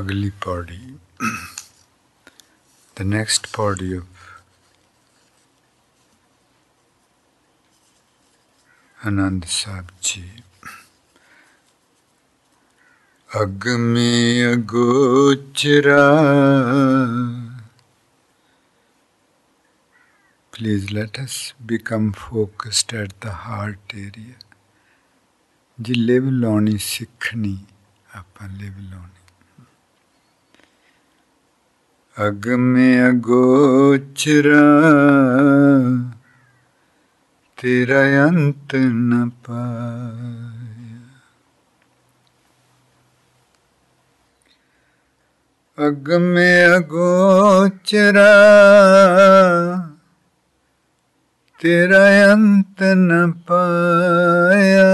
ਅਗਲੀ ਪੌੜੀ the next padi of Anand Sahib Ji. Agme agochara. Please let us become focused at the heart area. Ji live launi sikhni, ਆਪਾਂ live launi. Agme agochara tera ant na paya. Agme agochara tera ant na paya.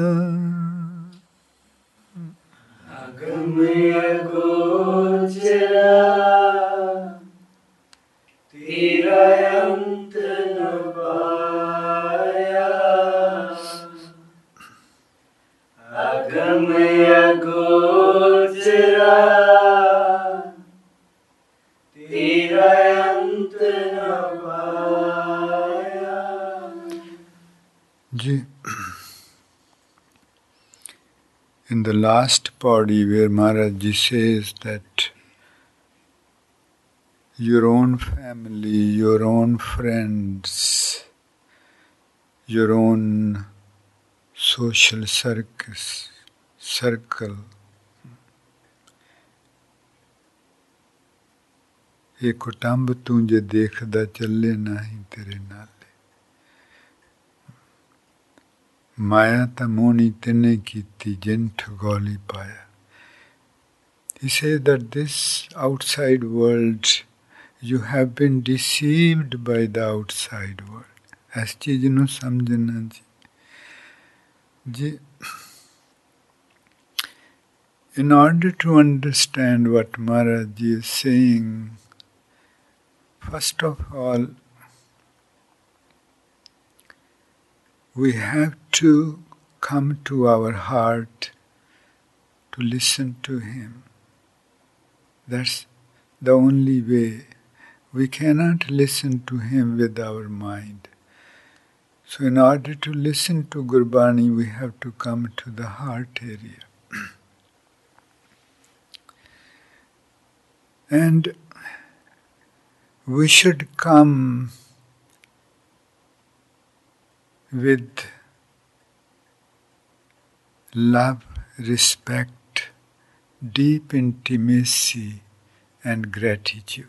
Agme agochara tera ant na paya. Agme agochara tera ant na paya. Ji, in the last padi where Maharaj Ji says that your own family, your own friends, your own social circle, ਇਹ ਕੁਟੰਬ ਤੂੰ ਜੇ ਦੇਖਦਾ ਚੱਲੇ ਨਹੀਂ ਤੇਰੇ ਨਾਲ ਮਾਇਆ ਤਾਂ ਮੋਹਣੀ ਤਿੰਨੇ ਕੀਤੀ ਜਿਨ ਠਗੋਲੀ ਪਾਇਆ. He says that this outside world, you have been deceived by the outside world. ਇਸ ਚੀਜ਼ ਨੂੰ ਸਮਝਣਾ ਜੀ. In order to understand what Maharaj Ji is saying, first of all, we have to come to our heart to listen to Him. That's the only way. We cannot listen to Him with our mind. So in order to listen to Gurbani, we have to come to the heart area. And we should come with love, respect, deep intimacy and gratitude.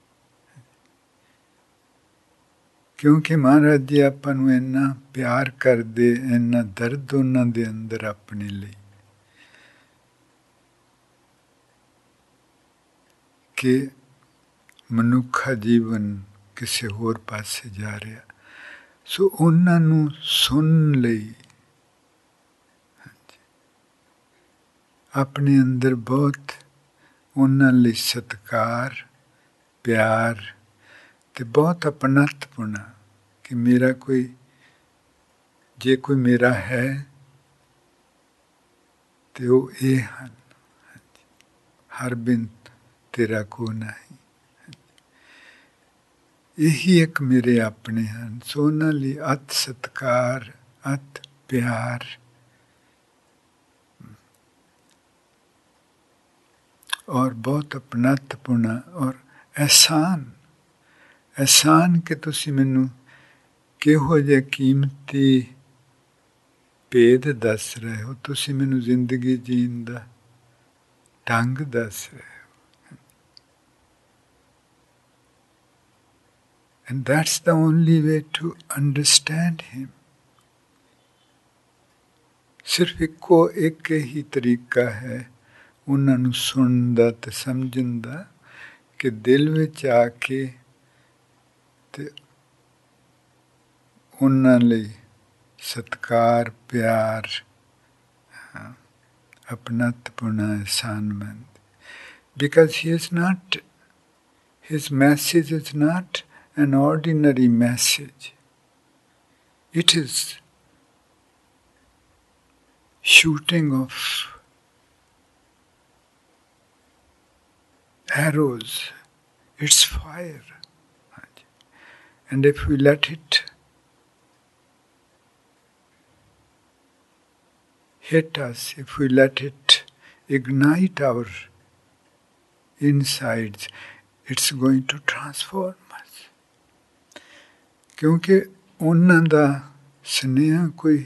ਕਿਉਂਕਿ ਮਹਾਰਾਜ ਜੀ ਆਪਾਂ ਨੂੰ ਇੰਨਾ ਪਿਆਰ ਕਰਦੇ, ਇੰਨਾ ਦਰਦ ਉਹਨਾਂ ਦੇ ਅੰਦਰ ਆਪਣੇ ਲਈ ਕਿ ਮਨੁੱਖਾ ਜੀਵਨ ਕਿਸੇ ਹੋਰ ਪਾਸੇ ਜਾ ਰਿਹਾ. ਸੋ ਉਹਨਾਂ ਨੂੰ ਸੁਣਨ ਲਈ ਆਪਣੇ ਅੰਦਰ ਬਹੁਤ ਉਹਨਾਂ ਲਈ ਸਤਿਕਾਰ, ਪਿਆਰ ਤੇ ਬਹੁਤ ਅਪਣੱਤਪੁਣ ਕਿ ਮੇਰਾ ਕੋਈ ਜੇ ਕੋਈ ਮੇਰਾ ਹੈ ਤੇ ਉਹ ਇਹ ਹਨ. ਹਰ ਬਿਨ ਤੇਰਾ ਕੋ ਨਹੀਂ. ਇਹੀ ਇੱਕ ਮੇਰੇ ਆਪਣੇ ਹਨ. ਸੋ ਉਹਨਾਂ ਲਈ ਅਤ ਸਤਿਕਾਰ, ਅਤ ਪਿਆਰ ਔਰ ਬਹੁਤ ਅਪਣੱਤਪੁਣਾ ਔਰ ਅਹਿਸਾਨ ਕਿ ਤੁਸੀਂ ਮੈਨੂੰ ਕਿਹੋ ਜਿਹੇ ਕੀਮਤੀ ਭੇਦ ਦੱਸ ਰਹੇ ਹੋ. ਤੁਸੀਂ ਮੈਨੂੰ ਜ਼ਿੰਦਗੀ ਜੀਣ ਦਾ ਢੰਗ ਦੱਸ ਰਹੇ ਹੋ. And that's the only way to understand Him. ਸਿਰਫ ਇੱਕ ਹੀ ਤਰੀਕਾ ਹੈ ਉਹਨਾਂ ਨੂੰ ਸੁਣਨ ਦਾ ਤੇ ਸਮਝਣ ਦਾ ਕਿ ਦਿਲ ਵਿੱਚ ਆ ਕੇ ਤੇ ਉਹਨਾਂ ਲਈ ਸਤਿਕਾਰ, ਪਿਆਰ, ਅਪਣੱਤਪੁਣਾ, ਅਹਿਸਾਨਮੰਦ. Because his message is not an ordinary message. It is shooting of arrows, it's fire. And if we let it hit us, if we let it ignite our insides, it's going to transform us. ਕਿਉਂਕਿ ਉਹਨਾਂ ਦਾ ਸੁਨੇਹਾ ਕੋਈ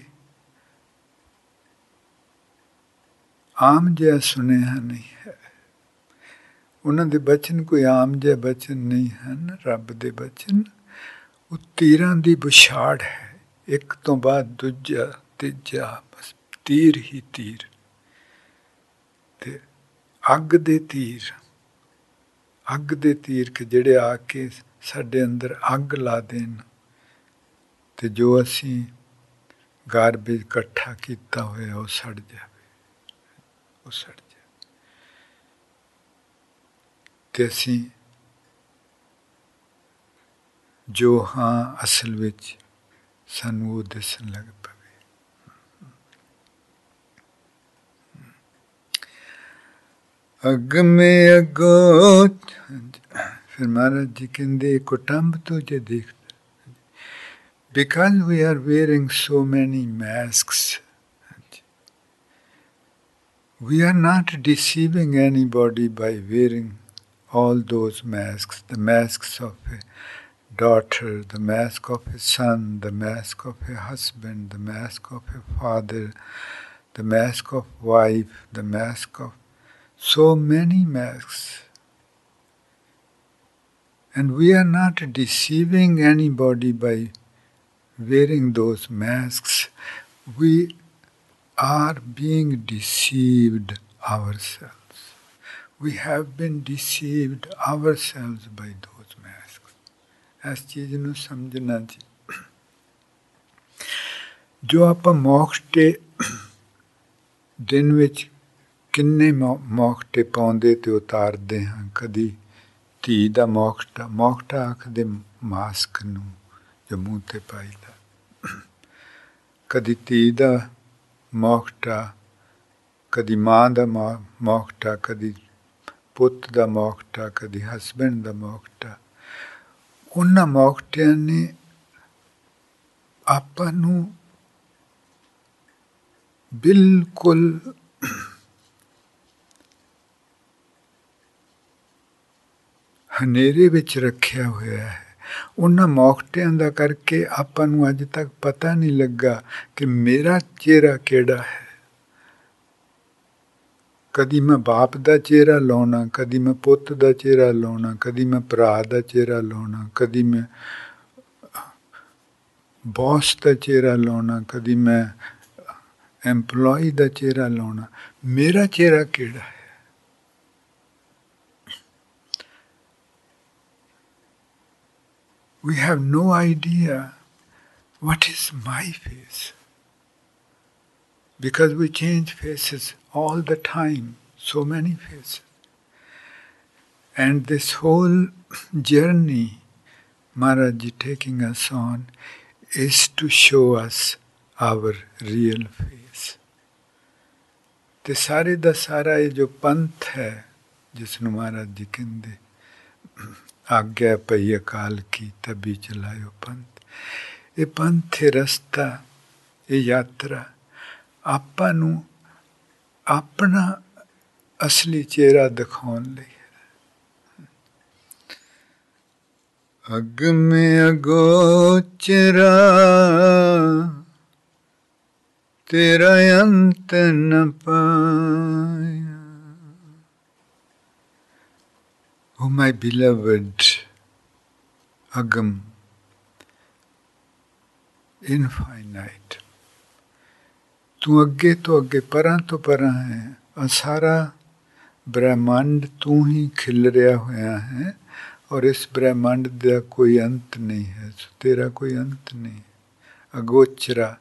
ਆਮ ਜਿਹਾ ਸੁਨੇਹਾ ਨਹੀਂ ਹੈ। ਉਹਨਾਂ ਦੇ ਬਚਨ ਕੋਈ ਆਮ ਜਿਹੇ ਬਚਨ ਨਹੀਂ ਹਨ। ਰੱਬ ਦੇ ਬਚਨ ਉਹ ਤੀਰਾਂ ਦੀ ਬੁਛਾੜ ਹੈ, ਇੱਕ ਤੋਂ ਬਾਅਦ ਦੂਜਾ ਤੀਜਾ, ਬਸ ਤੀਰ ਹੀ ਤੀਰ, ਤੇ ਅੱਗ ਦੇ ਤੀਰ, ਅੱਗ ਦੇ ਤੀਰ ਕਿ ਜਿਹੜੇ ਆ ਕੇ ਸਾਡੇ ਅੰਦਰ ਅੱਗ ਲਾ ਦੇਣ, ਤੇ ਜੋ ਅਸੀਂ ਗਾਰਬੇਜ ਇਕੱਠਾ ਕੀਤਾ ਹੋਇਆ ਉਹ ਸੜ ਜਾਵੇ, ਉਹ ਸੜ ਜਾਵੇ, ਤੇ ਅਸੀਂ ਜੋ ਹਾਂ ਅਸਲ ਵਿੱਚ ਸਾਨੂੰ ਉਹ ਦਿਸਣ ਲੱਗ ਪਵੇ। ਅੱਗ ਮੇ ਅਗੋ, ਫਿਰ ਮਹਾਰਾਜ ਜੀ ਕਹਿੰਦੇ ਕੁਟੰਬ ਤੁਝੇ ਦੇਖਦਾ, because we are wearing so many masks, we are not deceiving anybody by wearing all those masks, the masks of a daughter, the mask of a son, the mask of a husband, the mask of a father, the mask of wife, the mask of so many masks. And we are not deceiving anybody by wearing those masks. We are being deceived ourselves. We have been deceived ourselves by those masks. ਇਸ ਚੀਜ਼ ਨੂੰ ਸਮਝਣਾ ਜੀ। ਜੋ ਆਪਾਂ ਮੋਖਟੇ ਦਿਨ ਵਿੱਚ ਕਿੰਨੇ ਮੋਖਟੇ ਪਾਉਂਦੇ ਤੇ ਉਤਾਰਦੇ ਹਾਂ। ਕਦੀ ਧੀ ਦਾ ਮੋਖਟਾ, ਮੋਖਟਾ ਆਖਦੇ ਮਾਸਕ ਨੂੰ ਜੋ ਮੂੰਹ ਤੇ ਪਾਈਦਾ, ਕਦੀ ਧੀ ਦਾ ਮੋਖਟਾ, ਕਦੀ ਮਾਂ ਦਾ ਮੋਖਟਾ, ਕਦੀ ਪੁੱਤ ਦਾ ਮੋਖਟਾ, ਕਦੀ ਹਸਬੈਂਡ ਦਾ ਮੋਖਟਾ। ਉਹਨਾਂ ਮੋਖਟਿਆਂ ਨੇ ਆਪਾਂ ਨੂੰ ਬਿਲਕੁਲ ਹਨੇਰੇ ਵਿੱਚ ਰੱਖਿਆ ਹੋਇਆ ਹੈ। ਉਹਨਾਂ ਮੋਖਟਿਆਂ ਦਾ ਕਰਕੇ ਆਪਾਂ ਨੂੰ ਅੱਜ ਤੱਕ ਪਤਾ ਨਹੀਂ ਲੱਗਾ ਕਿ ਮੇਰਾ ਚਿਹਰਾ ਕਿਹੜਾ ਹੈ। ਕਦੀ ਮੈਂ ਬਾਪ ਦਾ ਚਿਹਰਾ ਲਾਉਣਾ, ਕਦੀ ਮੈਂ ਪੁੱਤ ਦਾ ਚਿਹਰਾ ਲਾਉਣਾ, ਕਦੀ ਮੈਂ ਭਰਾ ਦਾ ਚਿਹਰਾ ਲਾਉਣਾ, ਕਦੀ ਮੈਂ ਬੌਸ ਦਾ ਚਿਹਰਾ ਲਾਉਣਾ, ਕਦੀ ਮੈਂ ਐਂਪਲੋਈ ਦਾ ਚਿਹਰਾ ਲਾਉਣਾ। ਮੇਰਾ ਚਿਹਰਾ ਕਿਹੜਾ ਹੈ? We have no idea what is my face, because we change faces all the time, so many faces. And this whole journey Maharaj Ji taking us on is to show us our real face. ਤੇ ਸਾਰੇ ਦਾ ਸਾਰਾ ਇਹ ਜੋ ਪੰਥ ਹੈ ਜਿਸ ਨੂੰ ਮਹਾਰਾਜ ਜੀ ਕਹਿੰਦੇ ਆਗਿਆ ਪਈ ਅਕਾਲ ਕੀ ਤਬੀ ਚਲਾਇਓ ਪੰਥ, ਇਹ ਪੰਥ, ਇਹ ਰਸਤਾ, ਇਹ ਯਾਤਰਾ ਆਪਾਂ ਨੂੰ ਆਪਣਾ ਅਸਲੀ ਚਿਹਰਾ ਦਿਖਾਉਣ ਲਈ ਹੈ। ਅਗ ਮੇ ਅਗੋਚਰਾ ਤੇਰਾ ਅੰਤ ਨ ਪਾਇਆ। Oh my beloved Agam, infinite, ਤੂੰ ਅੱਗੇ ਤੋਂ ਅੱਗੇ ਪਰਾਂ ਤੋਂ ਪਰਾਂ ਹੈ। ਸਾਰਾ ਬ੍ਰਹਿਮੰਡ ਤੂੰ ਹੀ ਖਿਲ ਰਿਹਾ ਹੋਇਆ ਹੈ ਔਰ ਇਸ ਬ੍ਰਹਿਮੰਡ ਦਾ ਕੋਈ ਅੰਤ ਨਹੀਂ ਹੈ, ਤੇਰਾ ਕੋਈ ਅੰਤ ਨਹੀਂ। ਅਗੋਚਰਾ,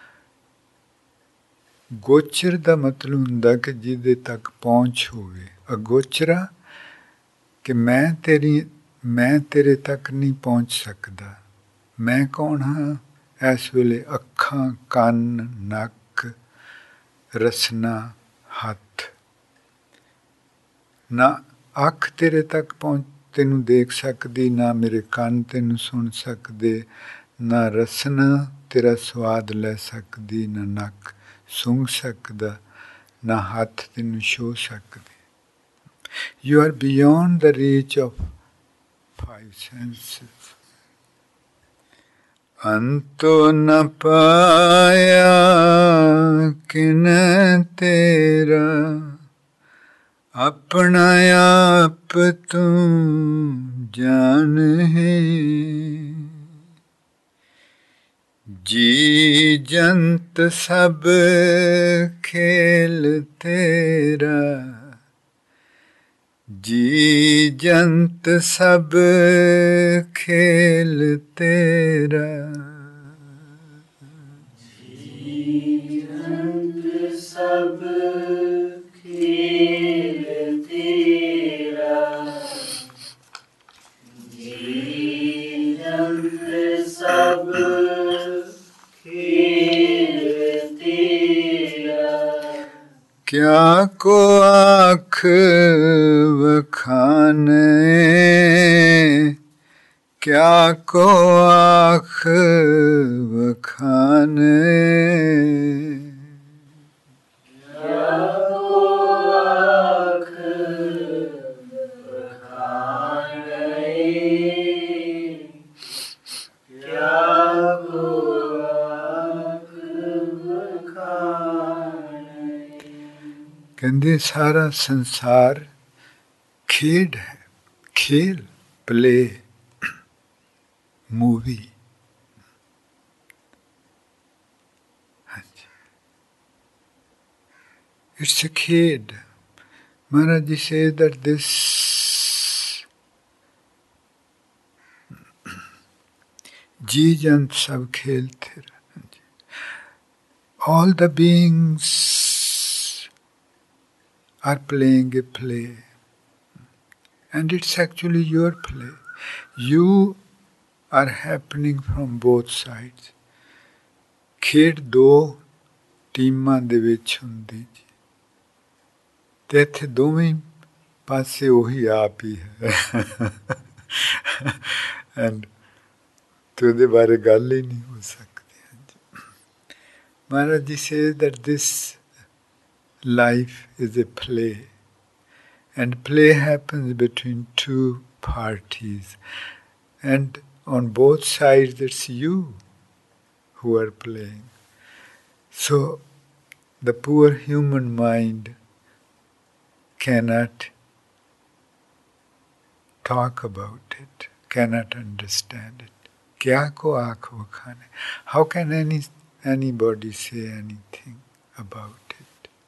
ਗੋਚਰ ਦਾ ਮਤਲਬ ਹੁੰਦਾ ਕਿ ਜਿਹਦੇ ਤੱਕ ਪਹੁੰਚ ਹੋਵੇ। ਅਗੋਚਰਾ ਕਿ ਮੈਂ ਤੇਰੇ ਤੱਕ ਨਹੀਂ ਪਹੁੰਚ ਸਕਦਾ। ਮੈਂ ਕੌਣ ਹਾਂ ਇਸ ਵੇਲੇ? ਅੱਖਾਂ, ਕੰਨ, ਨੱਕ, ਰਸਨਾ, ਹੱਥ, ਨਾ ਅੱਖ ਤੇਰੇ ਤੱਕ ਤੈਨੂੰ ਦੇਖ ਸਕਦੀ, ਨਾ ਮੇਰੇ ਕੰਨ ਤੈਨੂੰ ਸੁਣ ਸਕਦੇ, ਨਾ ਰਸਨਾ ਤੇਰਾ ਸਵਾਦ ਲੈ ਸਕਦੀ, ਨਾ ਨੱਕ ਸੁੰਘ ਸਕਦਾ, ਨਾ ਹੱਥ ਤੈਨੂੰ ਛੋਹ ਸਕਦੇ. You are beyond the reach of five senses. ਅੰਤੋ ਨ ਪਾਇਆ ਕਿਨ ਤੇਰਾ, ਆਪਣਾ ਆਪ ਤੂੰ ਜਾਨ ਹੈ. ਜੀ ਜੰਤ ਸਭ ਖੇਲ ਤੇਰਾ, ਜੀ ਜੰਤ ਸਭ ਖੇਲ ਤੇਰਾ. ਜੀ ਜੰਤ ਸਭ ਖੇਲ ਤੇਰਾ, ਜੀ ਜੰਤ ਸਭ ਖੇਲ ਤੇਰਾ. ਕਿਆ ਕੋ ਆਖ ਵਖਾਨੇ, ਕਿਆ ਕੋ ਆਖ ਵਖਾਨੇ. ਕਿਆ ਕੋ ਆਖ ਵਖਾਨੇ, ਕਿਆ ਕੋ ਆਖ ਵਖਾਨੇ. ਕਹਿੰਦੇ ਸਾਰਾ ਸੰਸਾਰ ਖੇਡ ਹੈ, ਖੇਲ, ਪਲੇ, ਮੂਵੀ. ਹਾਂਜੀ, it's a kid. Maharaj Ji says that this ji jant sab khel tera. All the beings are playing a play. And it's actually your play. You are happening from both sides. ਖੇਡ ਦੋ ਟੀਮਾਂ ਦੇ ਵਿੱਚ ਹੁੰਦੀ ਜੀ, ਤੇ ਇੱਥੇ ਦੋਵੇਂ ਪਾਸੇ ਉਹੀ ਆਪ ਹੀ ਹੈ. ਐਂਡ ਤੇ ਉਹਦੇ ਬਾਰੇ ਗੱਲ ਹੀ ਨਹੀਂ ਹੋ ਸਕਦੀ. ਮਹਾਰਾਜ ਜੀ ਸੇ that this life is a play. And play happens between two parties. And on both sides it's you who are playing. So the poor human mind cannot talk about it, cannot understand it. Kya ko aakh vakhane? How can anybody say anything about it?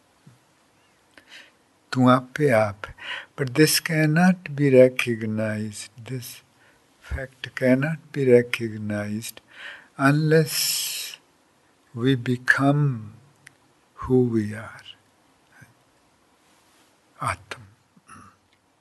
Tu ape aap. But this cannot be recognized, this fact cannot be recognized unless we become who we are. Atma.